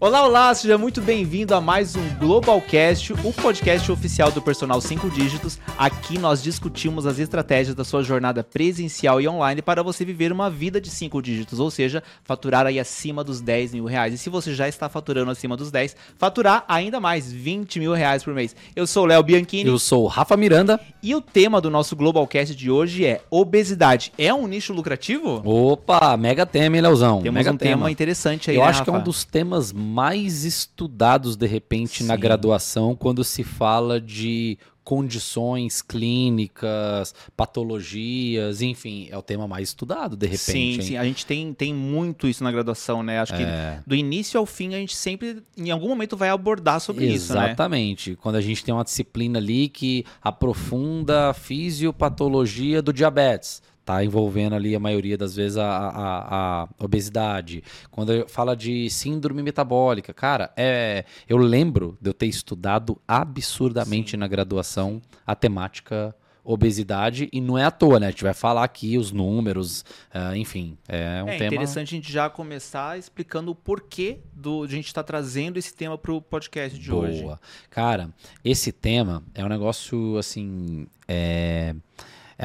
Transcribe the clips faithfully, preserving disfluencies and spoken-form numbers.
Olá, olá, seja muito bem-vindo a mais um Globalcast, o podcast oficial do Personal cinco Dígitos. Aqui nós discutimos as estratégias da sua jornada presencial e online para você viver uma vida de cinco dígitos, ou seja, faturar aí acima dos dez mil reais. E se você já está faturando acima dos dez, faturar ainda mais vinte mil reais por mês. Eu sou o Léo Bianchini. Eu sou o Rafa Miranda. E o tema do nosso Globalcast de hoje é obesidade. É um nicho lucrativo? Opa, mega tema, hein, Leozão? Temos mega um tema, tema interessante aí, Eu né, acho Rafa? que é um dos temas mais estudados, de repente, Sim. na graduação, quando se fala de condições clínicas, patologias, enfim, é o tema mais estudado, de repente. Sim, hein? sim, a gente tem, tem muito isso na graduação, né? Acho que é. do início ao fim a gente sempre, em algum momento, vai abordar sobre Exatamente. isso, né? Exatamente. Quando a gente tem uma disciplina ali que aprofunda a fisiopatologia do diabetes, tá envolvendo ali a maioria das vezes a, a, a obesidade. Quando fala de síndrome metabólica, cara, é, eu lembro de eu ter estudado absurdamente Sim. na graduação a temática obesidade, e não é à toa, né? A gente vai falar aqui os números, uh, enfim, é um é tema... É interessante a gente já começar explicando o porquê do, de a gente estar tá trazendo esse tema para o podcast de Boa. hoje. Cara, esse tema é um negócio, assim, é... É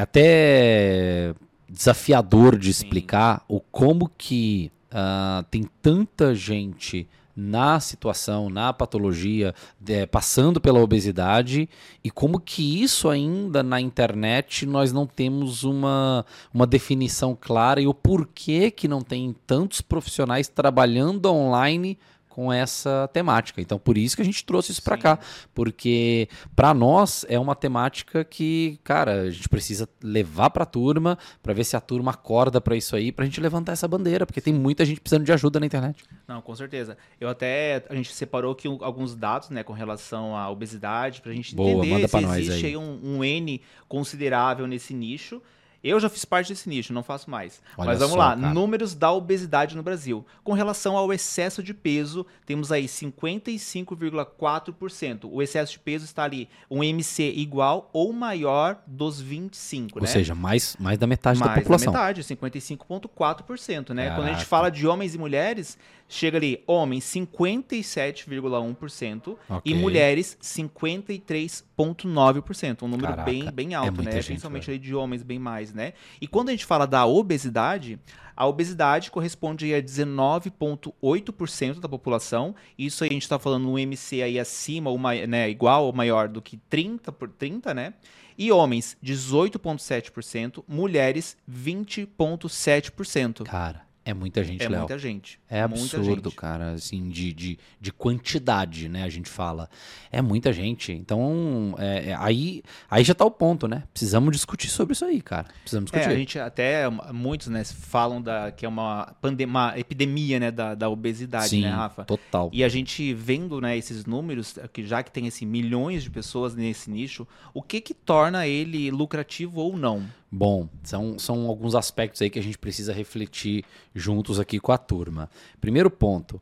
até desafiador de explicar Sim. o como que uh, tem tanta gente na situação, na patologia, é, passando pela obesidade, e como que isso ainda na internet nós não temos uma, uma definição clara, e o porquê que não tem tantos profissionais trabalhando online com essa temática. Então, por isso que a gente trouxe isso para cá, porque para nós é uma temática que, cara, a gente precisa levar para a turma, para ver se a turma acorda para isso aí, para a gente levantar essa bandeira, porque tem muita gente precisando de ajuda na internet. Não, com certeza. Eu até, a gente separou aqui alguns dados, né, com relação à obesidade, para a gente Boa, entender manda se nós existe aí. aí um, um N considerável nesse nicho. Eu já fiz parte desse nicho, não faço mais. Olha Mas vamos só, lá, cara. números da obesidade no Brasil. Com relação ao excesso de peso, temos aí cinquenta e cinco vírgula quatro por cento. O excesso de peso está ali, um M C igual ou maior dos vinte e cinco, Ou né? seja, mais, mais da metade mais da população. Mais da metade, cinquenta e cinco vírgula quatro por cento, né? Caraca. Quando a gente fala de homens e mulheres, chega ali, homens cinquenta e sete vírgula um por cento okay. e mulheres cinquenta e três vírgula nove por cento. Um número Caraca, bem, bem alto, é né? gente, Principalmente velho. ali de homens bem mais, né? E quando a gente fala da obesidade, a obesidade corresponde a dezenove vírgula oito por cento da população. Isso aí a gente está falando um M C aí acima, ou, né, igual ou maior do que trinta por trinta, né? E homens, dezoito vírgula sete por cento, mulheres, vinte vírgula sete por cento. Cara, é muita gente, É Léo. muita gente. É muita absurdo, gente. cara, assim, de, de, de quantidade, né, a gente fala. É muita gente. Então, é, é, aí, aí já tá o ponto, né? Precisamos discutir sobre isso aí, cara. Precisamos discutir. É, a gente até, muitos, né, falam da, que é uma, pandem- uma epidemia, né, da, da obesidade, Sim, né, Rafa? total. E a gente vendo, né, esses números, que já que tem assim, milhões de pessoas nesse nicho, o que que torna ele lucrativo ou não? Bom, são, são alguns aspectos aí que a gente precisa refletir juntos aqui com a turma. Primeiro ponto,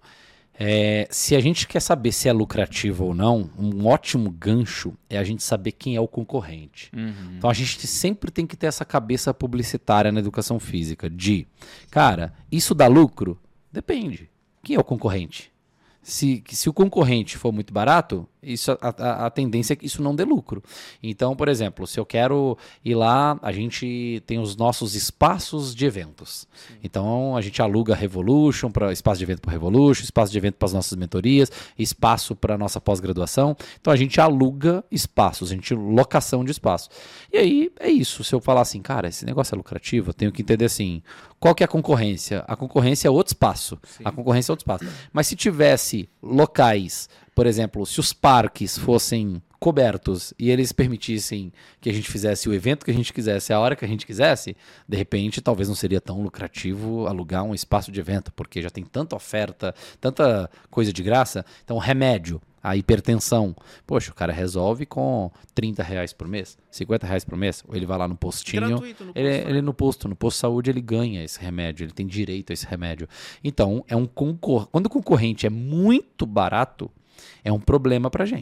é, se a gente quer saber se é lucrativo ou não, um ótimo gancho é a gente saber quem é o concorrente. Uhum. Então a gente sempre tem que ter essa cabeça publicitária na educação física de, cara, isso dá lucro? Depende. Quem é o concorrente? Se, se o concorrente for muito barato, isso, a, a, a tendência é que isso não dê lucro. Então, por exemplo, se eu quero ir lá, a gente tem os nossos espaços de eventos. Sim. Então, a gente aluga Revolution, para espaço de evento para Revolution, espaço de evento para as nossas mentorias, espaço para a nossa pós-graduação. Então, a gente aluga espaços, a gente locação de espaço. E aí, é isso. Se eu falar assim, cara, esse negócio é lucrativo, eu tenho que entender assim, qual que é a concorrência? A concorrência é outro espaço. Sim. A concorrência é outro espaço. Mas se tivesse locais, por exemplo, se os parques fossem cobertos e eles permitissem que a gente fizesse o evento que a gente quisesse, a hora que a gente quisesse, de repente talvez não seria tão lucrativo alugar um espaço de evento, porque já tem tanta oferta, tanta coisa de graça. Então, remédio, a hipertensão, poxa, o cara resolve com trinta reais por mês, cinquenta reais por mês, ou ele vai lá no postinho, Gratuito no posto, ele, né? ele no posto, no posto de saúde ele ganha esse remédio, ele tem direito a esse remédio. Então, é um concor... quando o concorrente é muito barato, é um problema pra gente.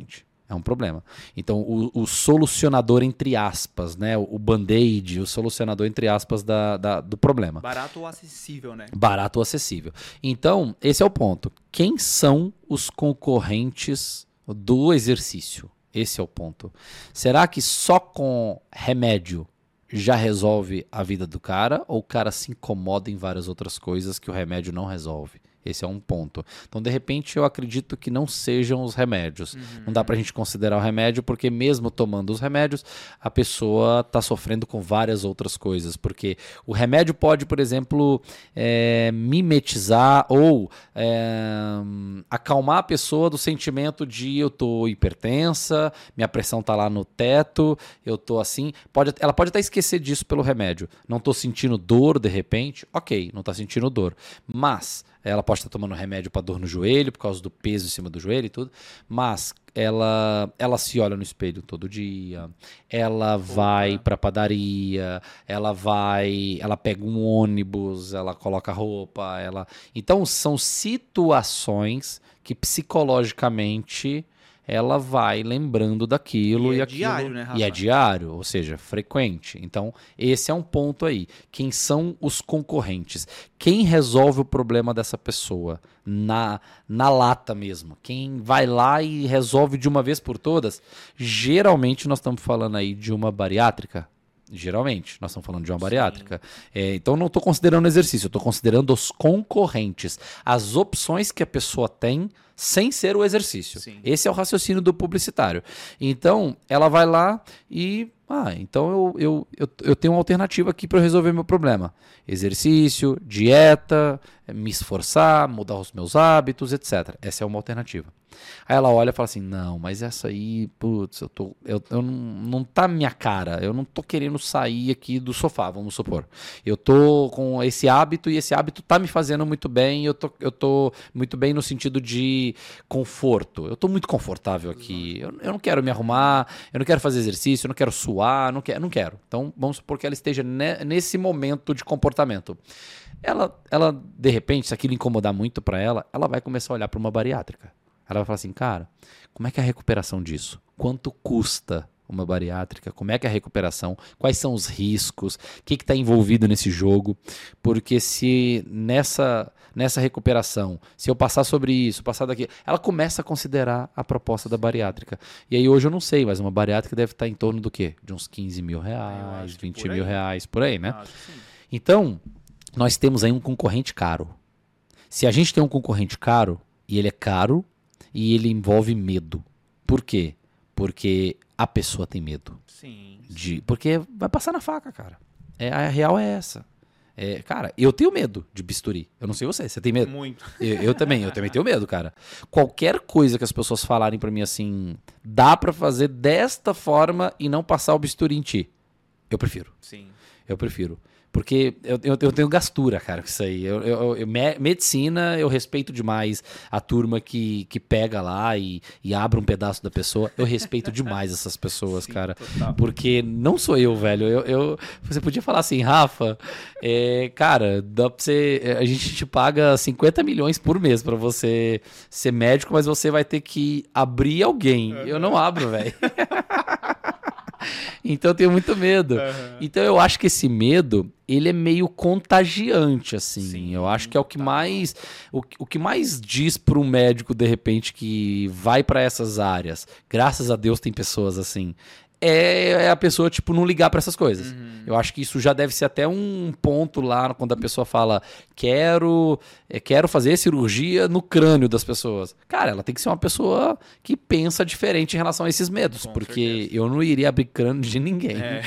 É um problema. Então, o, o solucionador, entre aspas, né? O, o band-aid, o solucionador, entre aspas, da, da, do problema. Barato ou acessível, né? Barato ou acessível. Então, esse é o ponto. Quem são os concorrentes do exercício? Esse é o ponto. Será que só com remédio já resolve a vida do cara? Ou o cara se incomoda em várias outras coisas que o remédio não resolve? Esse é um ponto. Então, de repente, eu acredito que não sejam os remédios. Uhum. Não dá pra gente considerar o remédio, porque mesmo tomando os remédios, a pessoa tá sofrendo com várias outras coisas. Porque o remédio pode, por exemplo, é, mimetizar ou é, acalmar a pessoa do sentimento de eu tô hipertensa, minha pressão tá lá no teto, eu tô assim. Pode, ela pode até esquecer disso pelo remédio. Não tô sentindo dor, de repente. Ok, não tá sentindo dor. Mas ela pode estar tomando remédio para dor no joelho, por causa do peso em cima do joelho e tudo, mas ela, ela se olha no espelho todo dia, ela vai para a padaria, ela vai, ela pega um ônibus, ela coloca roupa, ela... Então, são situações que psicologicamente ela vai lembrando daquilo e, e é aquilo. Diário, né, Rafa? E é diário, ou seja, frequente. Então, esse é um ponto aí. Quem são os concorrentes? Quem resolve o problema dessa pessoa? Na, na lata mesmo. Quem vai lá e resolve de uma vez por todas? Geralmente nós estamos falando aí de uma bariátrica. Geralmente, nós estamos falando de uma bariátrica. É, então, não estou considerando exercício, eu estou considerando os concorrentes. As opções que a pessoa tem sem ser o exercício. Sim. Esse é o raciocínio do publicitário. Então, ela vai lá e... Ah, então eu, eu, eu, eu tenho uma alternativa aqui para resolver meu problema. Exercício, dieta, me esforçar, mudar os meus hábitos, etcétera. Essa é uma alternativa. Aí ela olha e fala assim, não, mas essa aí, putz, eu tô, eu, eu não, não tá minha cara, eu não tô querendo sair aqui do sofá, vamos supor. Eu tô com esse hábito e esse hábito tá me fazendo muito bem, eu tô, eu tô muito bem no sentido de conforto. Eu tô muito confortável aqui, eu, eu não quero me arrumar, eu não quero fazer exercício, eu não quero suar, não quero, não quero. Então, vamos supor que ela esteja ne, nesse momento de comportamento. Ela, ela, de repente, se aquilo incomodar muito para ela, ela vai começar a olhar para uma bariátrica. Ela vai falar assim, cara, como é que é a recuperação disso? Quanto custa uma bariátrica? Como é que é a recuperação? Quais são os riscos? O que está envolvido nesse jogo? Porque se nessa, nessa recuperação, se eu passar sobre isso, passar daqui, ela começa a considerar a proposta da bariátrica. E aí hoje eu não sei, mas uma bariátrica deve estar em torno do quê? De uns quinze mil reais, vinte mil reais, por aí, né? Então, nós temos aí um concorrente caro. Se a gente tem um concorrente caro, e ele é caro, e ele envolve medo. Por quê? Porque a pessoa tem medo. Sim. De, porque vai passar na faca, cara. É, a real é essa. É, cara, eu tenho medo de bisturi. Eu não sei você, você tem medo? Muito. Eu, eu também, eu também tenho medo, cara. Qualquer coisa que as pessoas falarem pra mim assim, dá pra fazer desta forma e não passar o bisturi em ti. Eu prefiro. Sim. Eu prefiro. Porque eu, eu, eu tenho gastura, cara, com isso aí. Eu, eu, eu, medicina, eu respeito demais a turma que, que pega lá e, e abre um pedaço da pessoa. Eu respeito demais essas pessoas, sim, cara. Total. Porque não sou eu, velho. Eu, eu, você podia falar assim, Rafa, é, cara, dá pra você, a gente te paga cinquenta milhões por mês pra você ser médico, mas você vai ter que abrir alguém. Uhum. Eu não abro, velho. Então eu tenho muito medo. Uhum. Então eu acho que esse medo, ele é meio contagiante, assim. Sim, eu acho que é o que tá. mais o, o que mais diz para um médico, de repente, que vai para essas áreas. Graças a Deus tem pessoas assim. É a pessoa, tipo, não ligar pra essas coisas. Uhum. Eu acho que isso já deve ser até um ponto lá, quando a pessoa fala, quero, quero fazer cirurgia no crânio das pessoas. Cara, ela tem que ser uma pessoa que pensa diferente em relação a esses medos, com porque certeza. Eu não iria abrir crânio de ninguém. É.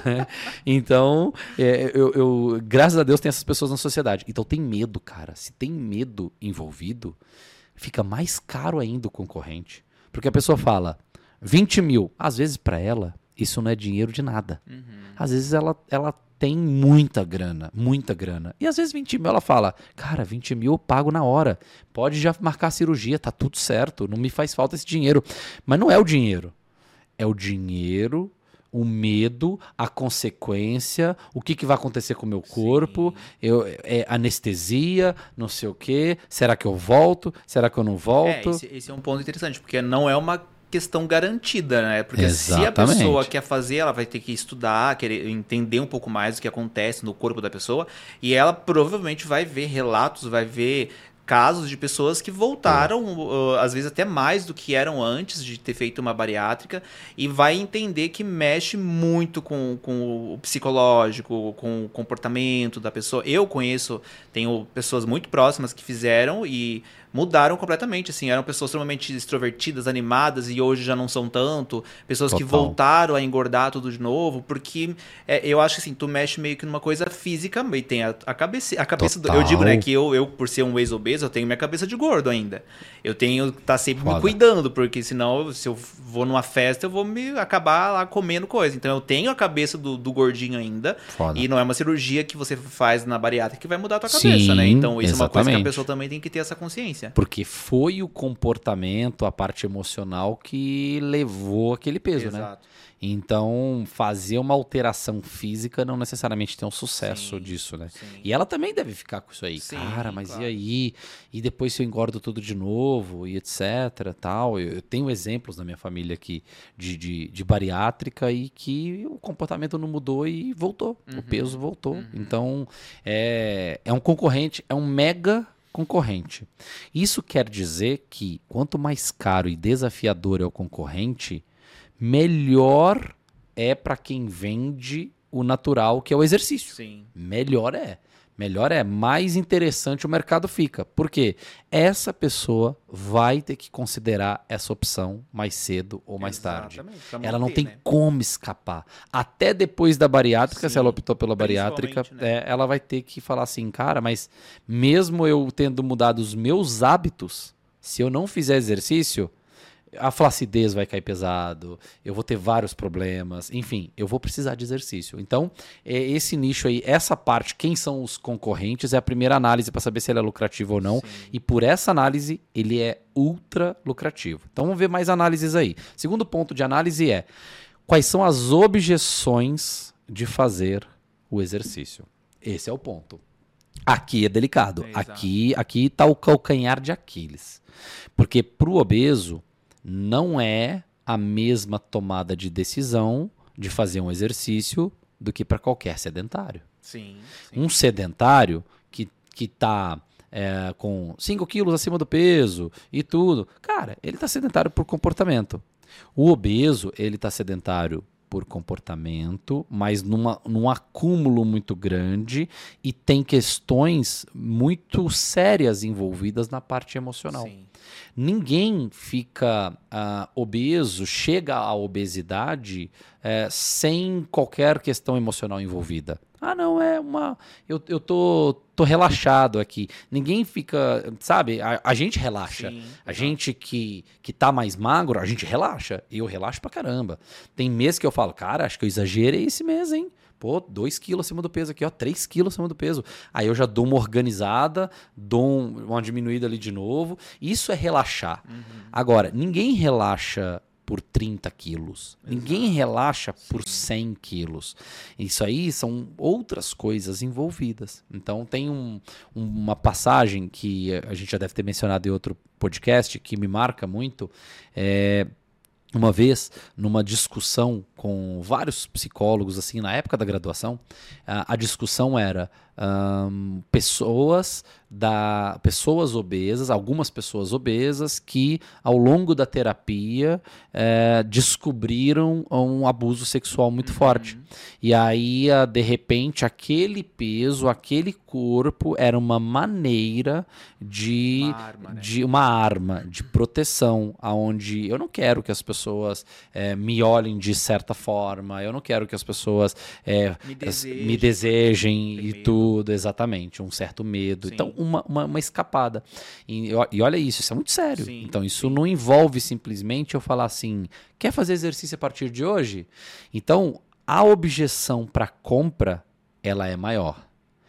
Então, é, eu, eu, graças a Deus tem essas pessoas na sociedade. Então tem medo, cara. Se tem medo envolvido, fica mais caro ainda o concorrente. Porque a pessoa fala... vinte mil. Às vezes, para ela, isso não é dinheiro de nada. Uhum. Às vezes, ela, ela tem muita grana, muita grana. E às vezes, vinte mil, ela fala, cara, vinte mil eu pago na hora. Pode já marcar a cirurgia, tá tudo certo. Não me faz falta esse dinheiro. Mas não é o dinheiro. É o dinheiro, o medo, a consequência, o que, que vai acontecer com o meu corpo, eu, é, anestesia, não sei o quê. Será que eu volto? Será que eu não volto? É, esse, esse é um ponto interessante, porque não é uma questão garantida, né? Porque Exatamente. se a pessoa quer fazer, ela vai ter que estudar, querer entender um pouco mais do que acontece no corpo da pessoa, e ela provavelmente vai ver relatos, vai ver casos de pessoas que voltaram, uh, às vezes até mais do que eram antes de ter feito uma bariátrica, e vai entender que mexe muito com, com o psicológico, com o comportamento da pessoa. Eu conheço, tenho pessoas muito próximas que fizeram e mudaram completamente, assim, eram pessoas extremamente extrovertidas, animadas, e hoje já não são tanto, pessoas Total. que voltaram a engordar tudo de novo, porque é, eu acho que assim, tu mexe meio que numa coisa física, e tem a, a cabeça, a cabeça do, eu digo, né, que eu, eu, por ser um ex-obeso, eu tenho minha cabeça de gordo ainda, eu tenho que estar sempre Foda. me cuidando, porque senão, se eu vou numa festa, eu vou me acabar lá comendo coisa, então eu tenho a cabeça do, do gordinho ainda, Foda. e não é uma cirurgia que você faz na bariátrica que vai mudar a tua Sim, cabeça, né, então isso exatamente. É uma coisa que a pessoa também tem que ter essa consciência. Porque foi o comportamento, a parte emocional que levou aquele peso, Exato. né? Então, fazer uma alteração física não necessariamente tem um sucesso Sim, disso, né? sim. E ela também deve ficar com isso aí. Sim, Cara, mas claro. e aí? E depois se eu engordo tudo de novo e etc, tal. Eu, eu tenho exemplos na minha família aqui de, de, de bariátrica e que o comportamento não mudou e voltou. Uhum, o peso voltou. uhum. Então, é, é um concorrente, é um mega concorrente. Isso quer dizer que quanto mais caro e desafiador é o concorrente, melhor é para quem vende o natural, que é o exercício. Sim. Melhor é. Melhor é. Mais interessante o mercado fica. Por quê? Essa pessoa vai ter que considerar essa opção mais cedo ou mais tarde. Exatamente, pra Ela não manter, tem né? como escapar. Até depois da bariátrica, Sim, se ela optou pela bariátrica, principalmente, né? é, ela vai ter que falar assim, cara, mas mesmo eu tendo mudado os meus hábitos, se eu não fizer exercício, a flacidez vai cair pesado, eu vou ter vários problemas, enfim, eu vou precisar de exercício. Então, é, esse nicho aí, essa parte, quem são os concorrentes, é a primeira análise para saber se ele é lucrativo ou não. Sim. E por essa análise, ele é ultra lucrativo. Então, vamos ver mais análises aí. Segundo ponto de análise é, quais são as objeções de fazer o exercício? Esse é o ponto. Aqui é delicado. Exato. Aqui aqui está o calcanhar de Aquiles. Porque para o obeso, não é a mesma tomada de decisão de fazer um exercício do que para qualquer sedentário. Sim, sim. Um sedentário que está é, com cinco quilos acima do peso e tudo, cara, ele está sedentário por comportamento. O obeso, ele está sedentário por comportamento, mas numa, num acúmulo muito grande e tem questões muito sérias envolvidas na parte emocional. Sim. Ninguém fica uh, obeso, chega à obesidade uh, sem qualquer questão emocional envolvida. Ah, não, é uma... Eu, eu tô, tô relaxado aqui. Ninguém fica... Sabe, a, a gente relaxa. Sim, a exato. gente que, que tá mais magro, a gente relaxa. Eu relaxo pra caramba. Tem mês que eu falo, cara, acho que eu exagerei esse mês, hein? Pô, dois quilos acima do peso aqui, ó, três quilos acima do peso. Aí eu já dou uma organizada, dou um, uma diminuída ali de novo. Isso é relaxar. Uhum. Agora, ninguém relaxa por trinta quilos. Exato. Ninguém relaxa por cem quilos. Isso aí são outras coisas envolvidas. Então tem um, uma passagem que a gente já deve ter mencionado em outro podcast, que me marca muito, é... Uma vez, numa discussão com vários psicólogos, assim, na época da graduação, a, a discussão era um, pessoas, da, pessoas obesas, algumas pessoas obesas que, ao longo da terapia, é, descobriram um abuso sexual muito Uhum. forte. E aí, de repente, aquele peso, aquele corpo era uma maneira de Uma arma, né? de uma arma de proteção, aonde eu não quero que as pessoas é, me olhem de certa forma, eu não quero que as pessoas é, Me as- desejem, me desejem tem e medo. tudo, exatamente, um certo medo. Sim. Então, uma, uma, uma escapada. E, e olha isso, isso é muito sério. Sim, então, isso sim. não envolve simplesmente eu falar assim, quer fazer exercício a partir de hoje? Então, a objeção para compra, ela é maior.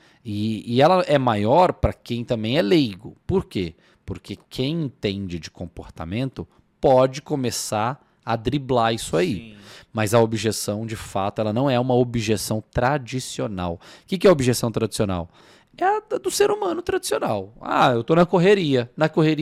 E, e ela é maior para quem também é leigo. Por quê? Porque quem entende de comportamento pode começar a driblar isso aí. Sim. Mas a objeção, de fato, ela não é uma objeção tradicional. O que, que é objeção tradicional? É a do ser humano tradicional. Ah, eu tô na correria. Na correria,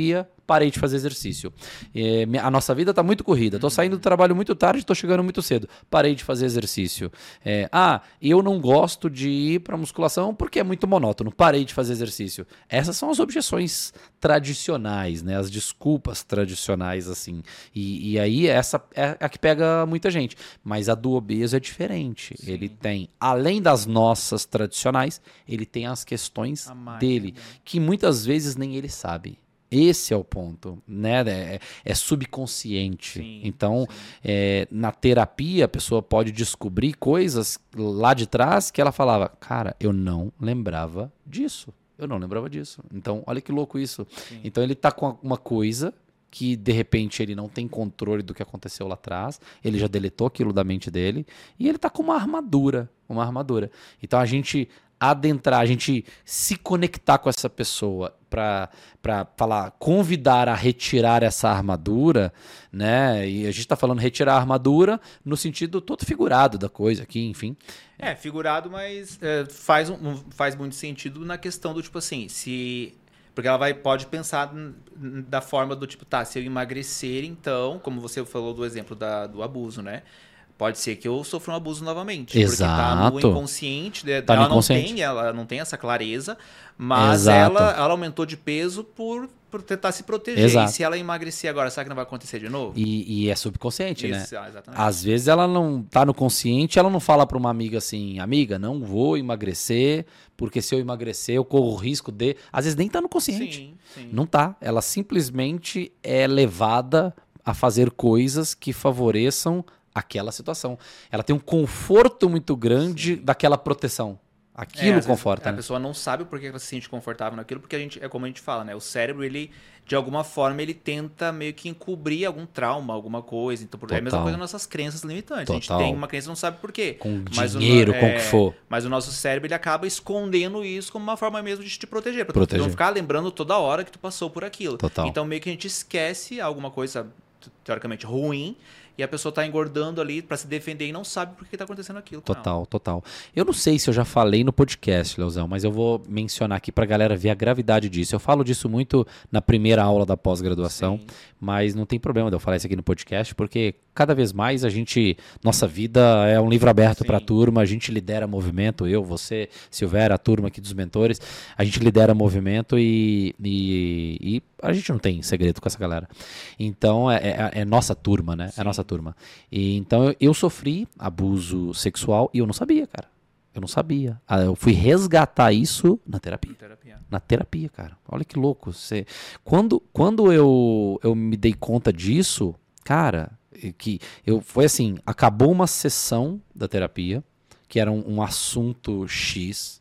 parei de fazer exercício. É, a nossa vida está muito corrida, estou saindo do trabalho muito tarde, estou chegando muito cedo, parei de fazer exercício. É, ah, eu não gosto de ir para musculação porque é muito monótono, parei de fazer exercício. Essas são as objeções tradicionais, né? As desculpas tradicionais, assim. E, e aí essa é a que pega muita gente. Mas a do obeso é diferente. Sim. Ele tem, além das nossas tradicionais, ele tem as questões dele, que muitas vezes nem ele sabe. Esse é o ponto, né? É, é subconsciente. Sim, então, é, na terapia, a pessoa pode descobrir coisas lá de trás que ela falava, cara, eu não lembrava disso. Eu não lembrava disso. Então, olha que louco isso. Sim. Então, ele tá com uma coisa que, de repente, ele não tem controle do que aconteceu lá atrás. Ele já deletou aquilo da mente dele. E ele tá com uma armadura. Uma armadura. Então, a gente adentrar, a gente se conectar com essa pessoa para para falar, convidar a retirar essa armadura, né? E a gente está falando retirar a armadura no sentido todo figurado da coisa aqui, enfim. É, figurado, mas é, faz, um, faz muito sentido na questão do tipo assim, se... Porque ela vai, pode pensar da forma do tipo, tá, se eu emagrecer, então, como você falou do exemplo da, do abuso, né? Pode ser que eu sofra um abuso novamente. Exato. Porque tá no inconsciente. Tá ela, no inconsciente. Não tem, ela não tem essa clareza, mas Exato. ela, ela aumentou de peso por, por tentar se proteger. Exato. E se ela emagrecer agora, será que não vai acontecer de novo? E, e é subconsciente, Isso, né? ah, exatamente. Às vezes ela não tá no consciente, ela não fala para uma amiga assim, amiga, não vou emagrecer, porque se eu emagrecer eu corro o risco de... Às vezes nem tá no consciente. Sim, sim. Não tá. Ela simplesmente é levada a fazer coisas que favoreçam aquela situação. Ela tem um conforto muito grande Sim. daquela proteção. Aquilo é, conforta, A né? pessoa não sabe por que ela se sente confortável naquilo, porque a gente, é como a gente fala, né? O cérebro, ele, de alguma forma, ele tenta meio que encobrir algum trauma, alguma coisa. Então, é a mesma coisa nas nossas crenças limitantes. Total. A gente tem uma crença e não sabe por quê. Com mas dinheiro, o, com o é, que for. Mas o nosso cérebro, ele acaba escondendo isso como uma forma mesmo de te proteger. Pra proteger. tu não ficar lembrando toda hora que tu passou por aquilo. Total. Então, meio que a gente esquece alguma coisa, teoricamente, ruim, e a pessoa tá engordando ali para se defender e não sabe por que tá acontecendo aquilo. Total, total. Eu não sei se eu já falei no podcast, Leozão, mas eu vou mencionar aqui pra galera ver a gravidade disso. Eu falo disso muito na primeira aula da pós-graduação, Sim. mas não tem problema de eu falar isso aqui no podcast, porque cada vez mais a gente, nossa vida é um livro aberto para a turma, a gente lidera movimento, eu, você, Silvéria, a turma aqui dos mentores, a gente lidera movimento e, e, e a gente não tem segredo com essa galera. Então, é, é, é nossa turma, né? Sim. É nossa turma. E, então, eu, eu sofri abuso sexual e eu não sabia, cara. Eu não sabia. Ah, eu fui resgatar isso na terapia. Na terapia, na terapia cara. Olha que louco. Você... Quando, quando eu, eu me dei conta disso, cara, que eu, foi assim, acabou uma sessão da terapia, que era um, um assunto X.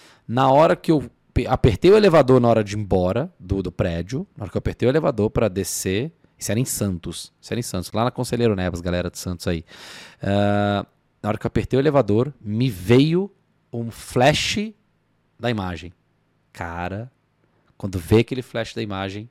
Na hora que eu apertei o elevador na hora de ir embora do, do prédio, na hora que eu apertei o elevador para descer, isso era em Santos, isso era em Santos, lá na Conselheiro Neves, galera de Santos aí. Uh, na hora que eu apertei o elevador, me veio um flash da imagem. Cara, quando veio aquele flash da imagem,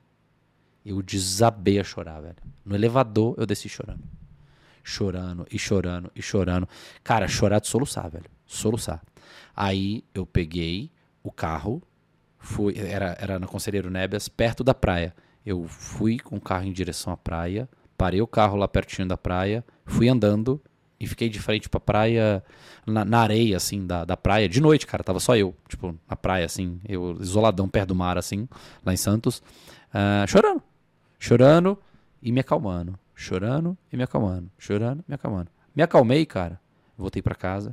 eu desabei a chorar, velho. No elevador, eu desci chorando. Chorando, e chorando, e chorando. Cara, chorar de soluçar, velho. Soluçar. Aí, eu peguei o carro, fui, era, era na Conselheiro Neves, perto da praia. Eu fui com o carro em direção à praia, parei o carro lá pertinho da praia, fui andando e fiquei de frente pra praia, na, na areia, assim, da, da praia. De noite, cara, tava só eu, tipo, na praia, assim, eu isoladão perto do mar, assim, lá em Santos, uh, chorando. Chorando e me acalmando. Chorando e me acalmando. Chorando e me acalmando. Me acalmei, cara. Voltei pra casa.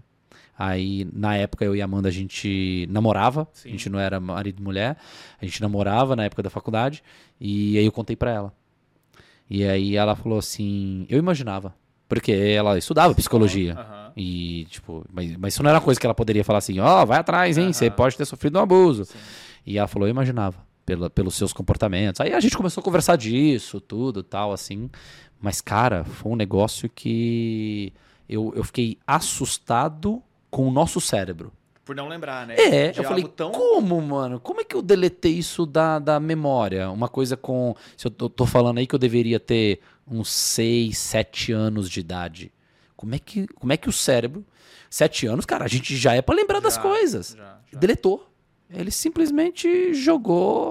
Aí, na época, eu e a Amanda, a gente namorava. Sim. A gente não era marido e mulher. A gente namorava na época da faculdade. E aí eu contei pra ela. E aí ela falou assim... Eu imaginava. Porque ela estudava psicologia. Uhum. E, tipo... Mas, mas isso não era uma coisa que ela poderia falar assim... Ó, oh, vai atrás, hein? Uhum. Você pode ter sofrido um abuso. Sim. E ela falou, eu imaginava. Pela, pelos seus comportamentos. Aí a gente começou a conversar disso, tudo, tal, assim. Mas, cara, foi um negócio que eu, eu fiquei assustado com o nosso cérebro. Por não lembrar, né? É, de eu falei, tão... como, mano? Como é que eu deletei isso da, da memória? Uma coisa com... Se eu tô, tô falando aí que eu deveria ter uns seis, sete anos de idade. Como é que, como é que o cérebro... Sete anos, cara, a gente já é pra lembrar já, das coisas. Já, já. Deletou. Ele simplesmente jogou,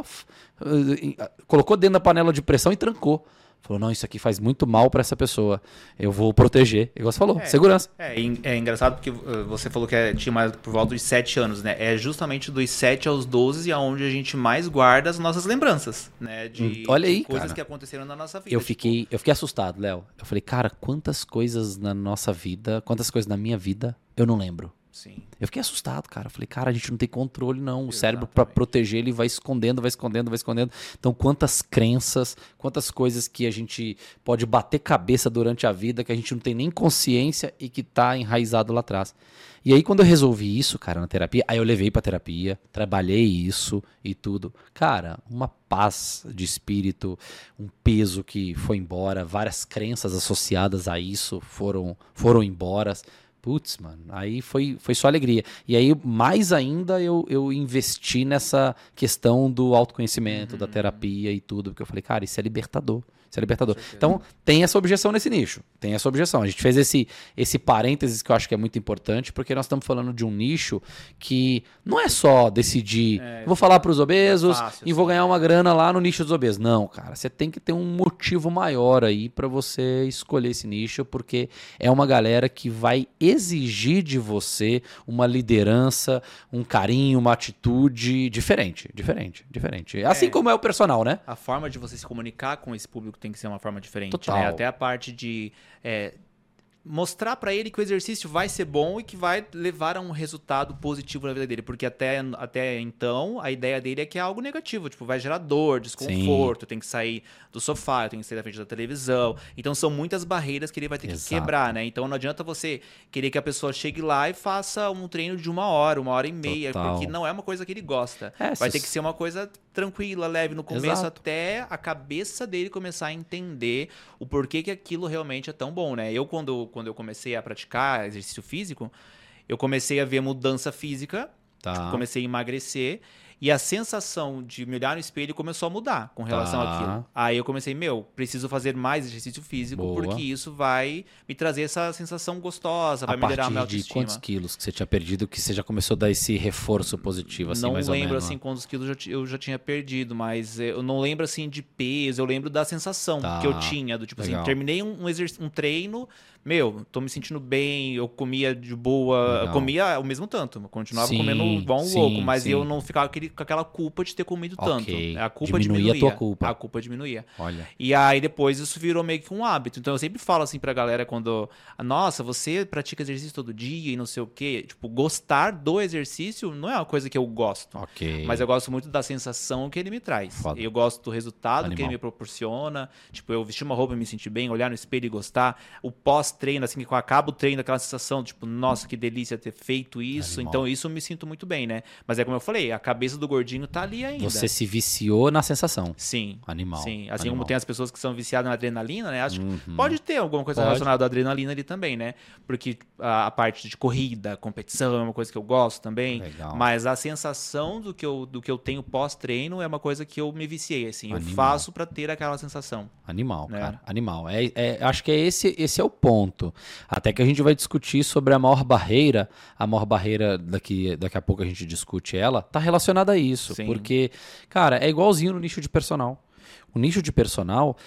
uh, colocou dentro da panela de pressão e trancou. Falou, não, isso aqui faz muito mal para essa pessoa. Eu vou proteger. Igual você falou, é, segurança. É, é engraçado porque você falou que é, tinha mais por volta dos sete anos, né? É justamente dos sete aos doze onde a gente mais guarda as nossas lembranças, né? De, Olha aí, de coisas cara. que aconteceram na nossa vida. Eu tipo... fiquei, eu fiquei assustado, Léo. Eu falei, cara, quantas coisas na nossa vida, quantas coisas na minha vida eu não lembro. Sim. Eu fiquei assustado, cara. Eu falei, cara, a gente não tem controle, não. O Exatamente. cérebro, para proteger, ele vai escondendo, vai escondendo, vai escondendo. Então, quantas crenças, quantas coisas que a gente pode bater cabeça durante a vida, que a gente não tem nem consciência e que tá enraizado lá atrás. E aí, quando eu resolvi isso, cara, na terapia, aí eu levei pra terapia, trabalhei isso e tudo. Cara, uma paz de espírito, um peso que foi embora, várias crenças associadas a isso foram, foram embora. Putz, mano, aí foi, foi só alegria. E aí, mais ainda, eu, eu investi nessa questão do autoconhecimento, uhum. da terapia e tudo, porque eu falei, cara, isso é libertador. Isso é libertador. Então, tem essa objeção nesse nicho. Tem essa objeção. A gente fez esse, esse parênteses que eu acho que é muito importante, porque nós estamos falando de um nicho que não é só decidir, é, vou falar para os obesos é fácil, e vou ganhar uma grana lá no nicho dos obesos. Não, cara, você tem que ter um motivo maior aí para você escolher esse nicho, porque é uma galera que vai exigir de você uma liderança, um carinho, uma atitude diferente, diferente, diferente. Assim é, como é o personal, né? A forma de você se comunicar com esse público tem que ser uma forma diferente. Total. Né? Até a parte de é, mostrar pra ele que o exercício vai ser bom e que vai levar a um resultado positivo na vida dele. Porque até, até então, a ideia dele é que é algo negativo. Tipo, vai gerar dor, desconforto, Sim. tem que sair do sofá, tem que sair da frente da televisão. Então, são muitas barreiras que ele vai ter Exato. que quebrar, né? Então, não adianta você querer que a pessoa chegue lá e faça um treino de uma hora, uma hora e meia. Total. Porque não é uma coisa que ele gosta. É, vai se... ter que ser uma coisa tranquila, leve no começo, Exato. até a cabeça dele começar a entender o porquê que aquilo realmente é tão bom, né? Eu, quando, quando eu comecei a praticar exercício físico, eu comecei a ver mudança física, tá. tipo, comecei a emagrecer, e a sensação de me olhar no espelho começou a mudar com relação tá. àquilo. Aí eu comecei, meu, preciso fazer mais exercício físico, Boa. porque isso vai me trazer essa sensação gostosa, vai a melhorar a minha autoestima. A partir de quantos quilos que você tinha perdido que você já começou a dar esse reforço positivo, assim, não mais lembro, ou menos? assim, quantos quilos eu já, eu já tinha perdido, mas eu não lembro, assim, de peso, eu lembro da sensação tá. que eu tinha, do tipo Legal. assim, terminei um, um, exerc- um treino, meu, tô me sentindo bem, eu comia de boa, eu comia o mesmo tanto, eu continuava sim, comendo igual um sim, louco, mas sim. eu não ficava aquele, com aquela culpa de ter comido okay. tanto. A culpa diminuía. diminuía. a tua culpa. A culpa diminuía. Olha. E aí depois isso virou meio que um hábito. Então eu sempre falo assim pra galera quando, nossa, você pratica exercício todo dia e não sei o quê. Tipo, gostar do exercício não é uma coisa que eu gosto. Okay. Mas eu gosto muito da sensação que ele me traz. Foda. Eu gosto do resultado Animal. que ele me proporciona. Tipo, eu vestir uma roupa e me sentir bem, olhar no espelho e gostar. O pós-treino, assim, que eu acabo o treino, aquela sensação, tipo, nossa, que delícia ter feito isso. Animal. Então isso eu me sinto muito bem, né? Mas é como eu falei, a cabeça do gordinho tá ali ainda. Você se viciou na sensação. Sim. Animal. Sim. Assim Animal. como tem as pessoas que são viciadas na adrenalina, né? Acho uhum. que pode ter alguma coisa pode. relacionada à adrenalina ali também, né? Porque a, a parte de corrida, competição é uma coisa que eu gosto também. Legal. Mas a sensação do que eu, do que eu tenho pós-treino é uma coisa que eu me viciei, assim. Animal. Eu faço pra ter aquela sensação. Animal, né? cara. Animal. É, é, acho que é esse, esse é o ponto. Até que a gente vai discutir sobre a maior barreira. A maior barreira, daqui, daqui a pouco a gente discute ela, tá relacionada a isso. Sim. Porque, cara, é igualzinho no nicho de personal. O nicho de personal,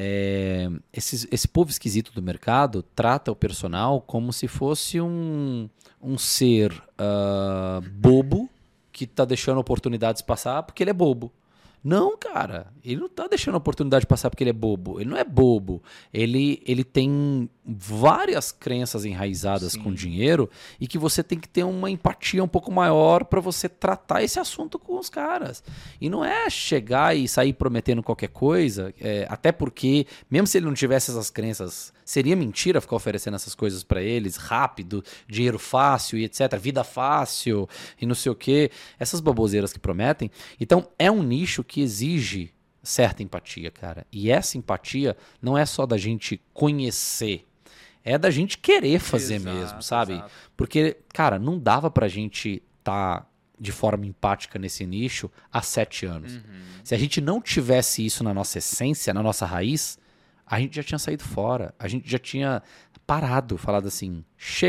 é, esse, esse povo esquisito do mercado trata o personal como se fosse um, um ser uh, bobo que tá deixando oportunidades passar porque ele é bobo. Não, cara, ele não tá deixando a oportunidade passar porque ele é bobo. Ele não é bobo. Ele, ele tem várias crenças enraizadas Sim. com dinheiro e que você tem que ter uma empatia um pouco maior para você tratar esse assunto com os caras. E não é chegar e sair prometendo qualquer coisa, é, até porque, mesmo se ele não tivesse essas crenças, seria mentira ficar oferecendo essas coisas para eles, rápido, dinheiro fácil e etcétera, vida fácil e não sei o quê. Essas baboseiras que prometem. Então, é um nicho que que exige certa empatia, cara. E essa empatia não é só da gente conhecer, é da gente querer fazer exato, mesmo, sabe? Exato. Porque, cara, não dava pra gente estar tá de forma empática nesse nicho há sete anos. Uhum. Se a gente não tivesse isso na nossa essência, na nossa raiz, a gente já tinha saído fora. A gente já tinha parado, falado assim, chega,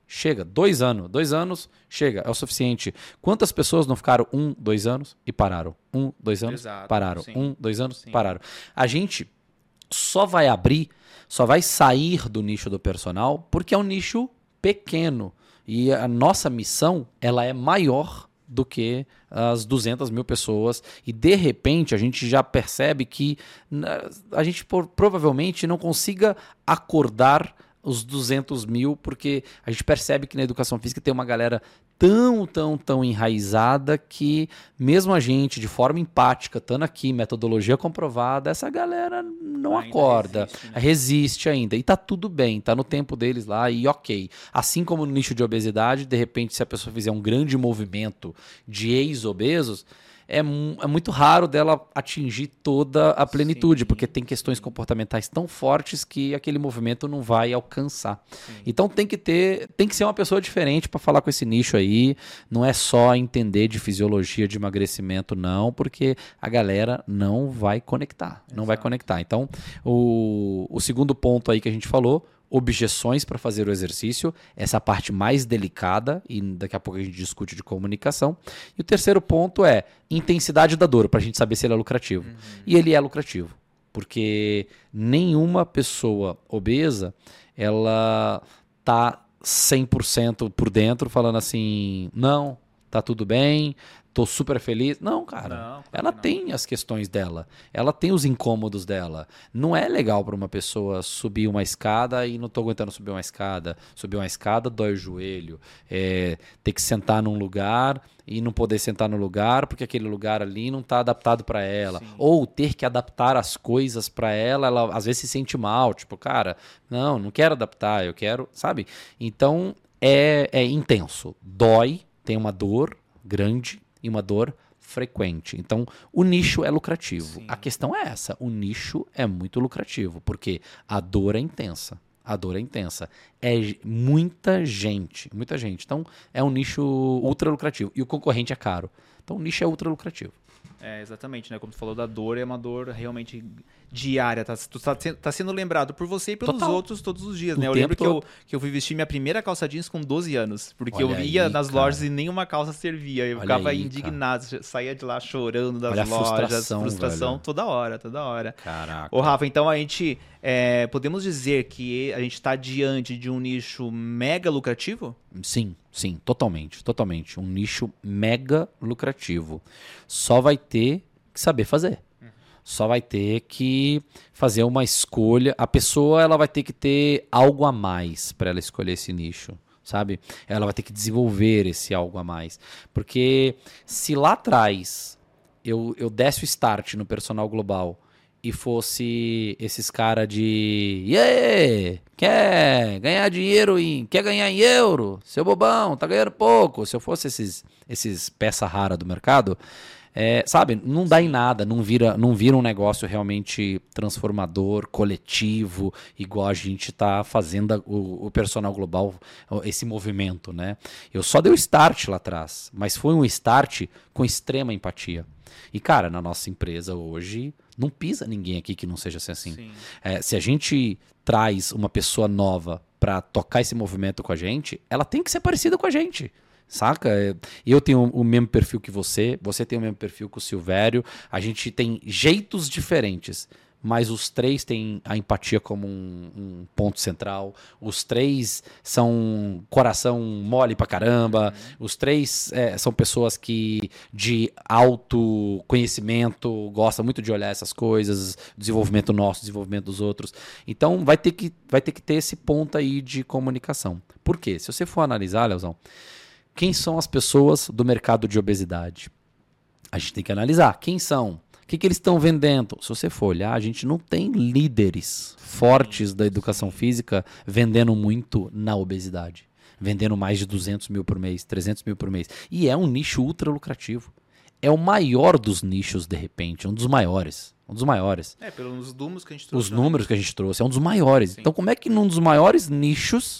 Chega, dois anos. Dois anos, chega, é o suficiente. Quantas pessoas não ficaram um, dois anos e pararam? Um, dois anos, Exato, pararam. sim. Um, dois anos, Sim. pararam. A gente só vai abrir, só vai sair do nicho do personal porque é um nicho pequeno. E a nossa missão, ela é maior do que as duzentas mil pessoas. E, de repente, a gente já percebe que a gente por, provavelmente não consiga acordar os duzentos mil, porque a gente percebe que na educação física tem uma galera tão, tão, tão enraizada que mesmo a gente, de forma empática, estando aqui, metodologia comprovada, essa galera não Ainda acorda, resiste, né? resiste ainda. E tá tudo bem, tá no tempo deles lá e ok. Assim como no nicho de obesidade, de repente, se a pessoa fizer um grande movimento de ex-obesos, é, mu- é muito raro dela atingir toda a plenitude, Sim, porque tem questões sim. comportamentais tão fortes que aquele movimento não vai alcançar. Sim. Então tem que ter, tem que ser uma pessoa diferente para falar com esse nicho aí. Não é só entender de fisiologia de emagrecimento, não, porque a galera não vai conectar. Não vai Exato. conectar. Então, o, o segundo ponto aí que a gente falou, objeções para fazer o exercício, essa parte mais delicada, e daqui a pouco a gente discute de comunicação. E o terceiro ponto é intensidade da dor, para a gente saber se ele é lucrativo. Uhum. E ele é lucrativo, porque nenhuma pessoa obesa, ela tá cem por cento por dentro falando assim, não, tá tudo bem, tô super feliz. Não, cara. Não, claro ela que não. tem as questões dela. Ela tem os incômodos dela. Não é legal para uma pessoa subir uma escada e não tô aguentando subir uma escada. Subir uma escada dói o joelho. É, ter que sentar num lugar e não poder sentar no lugar porque aquele lugar ali não tá adaptado para ela. Sim. Ou ter que adaptar as coisas para ela, ela às vezes se sente mal. Tipo, cara, não, não quero adaptar, eu quero, sabe? Então é, é intenso. Dói, tem uma dor grande e uma dor frequente. Então, o nicho é lucrativo. Sim. A questão é essa, o nicho é muito lucrativo, porque a dor é intensa. A dor é intensa. É g- muita gente, muita gente. Então, é um nicho ultra lucrativo. E o concorrente é caro. Então, o nicho é ultra lucrativo. É, exatamente, né? Como tu falou da dor, é uma dor realmente diária. Tá, tu tá, sendo- tá sendo lembrado por você e pelos Total. outros todos os dias, O né? Eu tempo lembro que eu, todo. que eu fui vestir minha primeira calça jeans com doze anos. Porque Olha eu ia aí, nas cara. lojas e nenhuma calça servia. Eu Olha ficava aí, indignado, saía de lá chorando das Olha a lojas. frustração, frustração velho. toda hora, toda hora. Caraca. Ô, Rafa, então a gente é, podemos dizer que a gente está diante de um nicho mega lucrativo? Sim, sim, totalmente, totalmente. Um nicho mega lucrativo. Só vai ter que saber fazer. Só vai ter que fazer uma escolha. A pessoa ela vai ter que ter algo a mais para ela escolher esse nicho, sabe? Ela vai ter que desenvolver esse algo a mais. Porque se lá atrás eu, eu desse o start no personal global e fosse esses caras de e aí, quer ganhar dinheiro em quer ganhar em euro, seu bobão, tá ganhando pouco. Se eu fosse esses, esses peça rara do mercado, é, sabe, não dá em nada, não vira, não vira um negócio realmente transformador, coletivo, igual a gente tá fazendo a- o, o personal global, o- esse movimento, né? Eu só dei o start lá atrás, mas foi um start com extrema empatia. E, cara, na nossa empresa hoje, não pisa ninguém aqui que não seja assim. Sim. É, se a gente traz uma pessoa nova pra tocar esse movimento com a gente, ela tem que ser parecida com a gente. Saca? É, Eu tenho o mesmo perfil que você, você tem o mesmo perfil que o Silvério, a gente tem jeitos diferentes, mas os três têm a empatia como um, um ponto central, os três são coração mole pra caramba, os três é, são pessoas que de autoconhecimento gostam muito de olhar essas coisas, desenvolvimento nosso, desenvolvimento dos outros. Então vai ter que, vai ter que ter esse ponto aí de comunicação. Por quê? Se você for analisar, Leozão, quem são as pessoas do mercado de obesidade? A gente tem que analisar quem são, o que, que eles estão vendendo. Se você for olhar, a gente não tem líderes fortes da educação física vendendo muito na obesidade. Vendendo mais de duzentos mil por mês, trezentos mil por mês. E é um nicho ultra lucrativo. É o maior dos nichos, de repente, um dos maiores. Um dos maiores. É, pelos números que a gente trouxe. Os também. números que a gente trouxe, é um dos maiores. Sim. Então, como é que num dos maiores nichos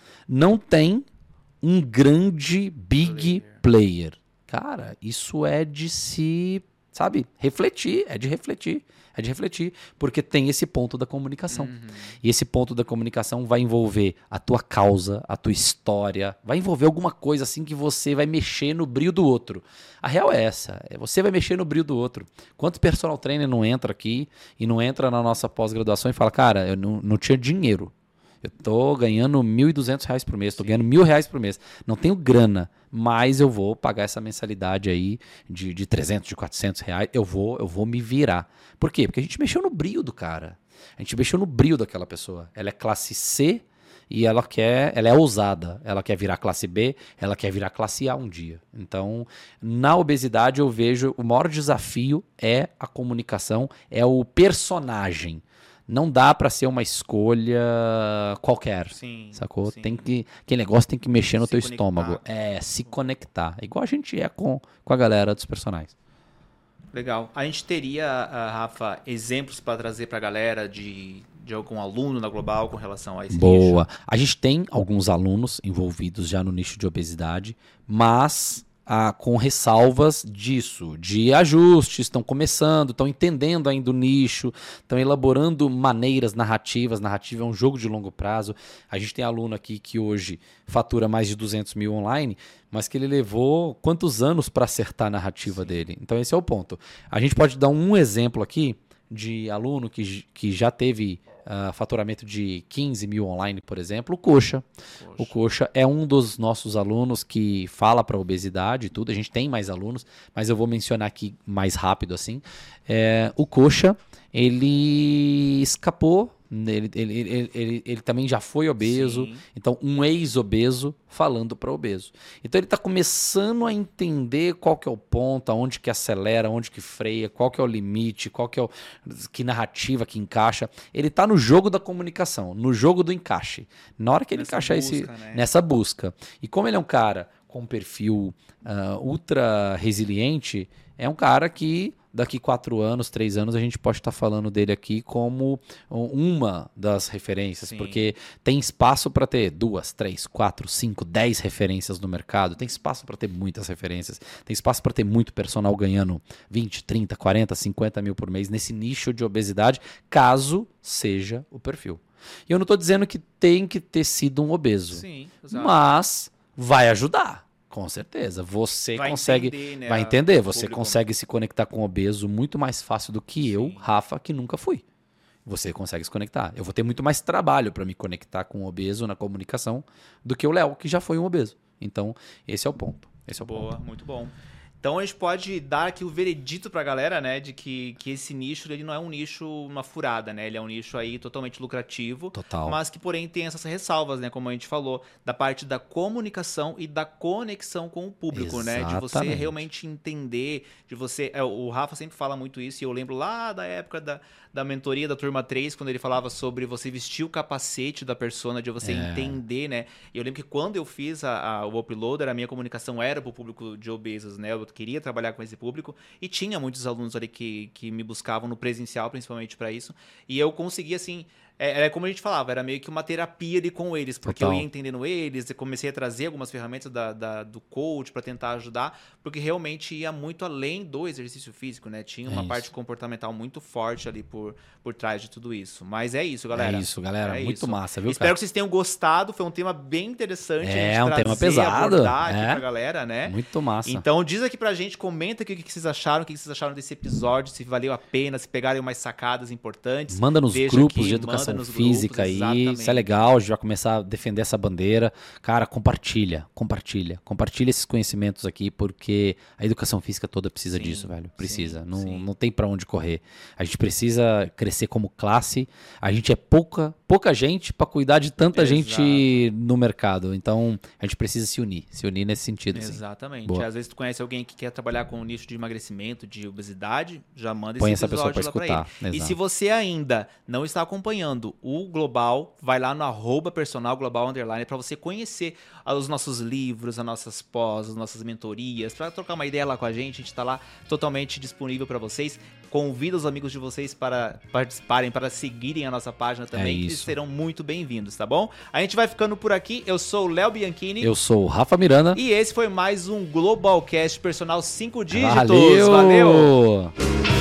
não tem um grande big player? Cara, isso é de se, sabe? Refletir, é de refletir. É de refletir, porque tem esse ponto da comunicação. Uhum. E esse ponto da comunicação vai envolver a tua causa, a tua história, vai envolver alguma coisa assim que você vai mexer no brilho do outro. A real é essa, é você vai mexer no brilho do outro. Quanto personal trainer não entra aqui e não entra na nossa pós-graduação e fala, cara, eu não, não tinha dinheiro. Eu tô ganhando mil e duzentos reais por mês, tô ganhando mil reais por mês. Não tenho grana, mas eu vou pagar essa mensalidade aí de, de trezentos, de quatrocentos reais. Eu vou, eu vou me virar. Por quê? Porque a gente mexeu no brilho do cara. A gente mexeu no brilho daquela pessoa. Ela é classe C e ela quer, ela é ousada. Ela quer virar classe B, ela quer virar classe A um dia. Então, na obesidade eu vejo o maior desafio é a comunicação, é o personagem. Não dá pra ser uma escolha qualquer, sim, sacou? Sim. Tem que, aquele negócio tem que mexer no se teu conectar. Estômago. É, se conectar. Igual a gente é com, com a galera dos personagens. Legal. A gente teria, uh, Rafa, exemplos para trazer pra galera de, de algum aluno na Global com relação a esse Boa. nicho? A gente tem alguns alunos envolvidos já no nicho de obesidade, mas... Ah, com ressalvas disso, de ajustes, estão começando, estão entendendo ainda o nicho, estão elaborando maneiras narrativas. Narrativa é um jogo de longo prazo. A gente tem aluno aqui que hoje fatura mais de duzentos mil online, mas que ele levou quantos anos para acertar a narrativa Sim. dele? Então esse é o ponto. A gente pode dar um exemplo aqui de aluno que, que já teve uh, faturamento de quinze mil online, por exemplo, o Coxa. Coxa. O Coxa é um dos nossos alunos que fala para obesidade e tudo. A gente tem mais alunos, mas eu vou mencionar aqui mais rápido assim. É, o Coxa, ele escapou. Ele, ele, ele, ele, ele também já foi obeso, Sim. então um ex-obeso falando para obeso. Então ele está começando a entender qual que é o ponto, aonde que acelera, onde que freia, qual que é o limite, qual que é o, que narrativa que encaixa. Ele está no jogo da comunicação, no jogo do encaixe. Na hora que ele nessa encaixar busca, esse, né? nessa busca. E como ele é um cara com um perfil uh, ultra resiliente, é um cara que daqui quatro anos, três anos, a gente pode estar falando dele aqui como uma das referências, Sim. porque tem espaço para ter duas, três, quatro, cinco, dez referências no mercado, tem espaço para ter muitas referências, tem espaço para ter muito personal ganhando vinte, trinta, quarenta, cinquenta mil por mês nesse nicho de obesidade, caso seja o perfil. E eu não estou dizendo que tem que ter sido um obeso, Sim, mas vai ajudar. Com certeza. Você vai consegue. Entender, né, vai entender. Você público. Consegue se conectar com o obeso muito mais fácil do que Sim. eu, Rafa, que nunca fui. Você consegue se conectar. Eu vou ter muito mais trabalho para me conectar com o obeso na comunicação do que o Léo, que já foi um obeso. Então, esse é o ponto. Esse é o Boa, ponto. Muito bom. Então a gente pode dar aqui o veredito pra galera, né, de que, que esse nicho ele não é um nicho, uma furada, né, ele é um nicho aí totalmente lucrativo, Total. Mas que porém tem essas ressalvas, né, como a gente falou, da parte da comunicação e da conexão com o público, Exatamente. Né, de você realmente entender, de você, é, o Rafa sempre fala muito isso e eu lembro lá da época da, da mentoria da turma três, quando ele falava sobre você vestir o capacete da persona, de você é. entender, né, e eu lembro que quando eu fiz a, a, o Uploader, a minha comunicação era pro público de obesos, né, eu queria trabalhar com esse público e tinha muitos alunos ali que, que me buscavam no presencial, principalmente para isso, e eu conseguia, assim, é, é como a gente falava, era meio que uma terapia ali com eles, porque Total. Eu ia entendendo eles, eu comecei a trazer algumas ferramentas da, da, do coach para tentar ajudar, porque realmente ia muito além do exercício físico, né? Tinha uma é parte comportamental muito forte ali por, por trás de tudo isso. Mas é isso, galera. É isso, galera. É muito isso. Massa, viu, Espero cara? que vocês tenham gostado. Foi um tema bem interessante. É, a gente um tema pesado. Abordar é. aqui pra galera, né? Muito massa. Então, diz aqui pra gente, comenta aqui o que vocês acharam, o que vocês acharam desse episódio, se valeu a pena, se pegaram umas sacadas importantes. Manda nos Veja grupos aqui, de educação nos física grupos, aí. exatamente. Isso é legal, a gente vai começar a defender essa bandeira. Cara, compartilha, compartilha. Compartilha esses conhecimentos aqui, porque a educação física toda precisa sim, disso, velho. Precisa. Sim, não, sim. não tem pra onde correr. A gente precisa crescer como classe. A gente é pouca, pouca gente pra cuidar de tanta Exato. gente no mercado. Então, a gente precisa se unir. Se unir nesse sentido. Exatamente. Assim. Às vezes tu conhece alguém que quer trabalhar com o nicho de emagrecimento, de obesidade, já manda Põe esse episódio essa pessoa pra escutar. Pra ele. E se você ainda não está acompanhando o Global, vai lá no arroba personal global underline para você conhecer os nossos livros, as nossas pós, as nossas mentorias, para trocar uma ideia lá com a gente. A gente está lá totalmente disponível para vocês. convida os amigos de vocês para participarem, para seguirem a nossa página também, É que isso. serão muito bem-vindos, tá bom? A gente vai ficando por aqui. Eu sou o Léo Bianchini. Eu sou o Rafa Miranda. E esse foi mais um Globalcast Personal cinco Dígitos. Valeu! Valeu!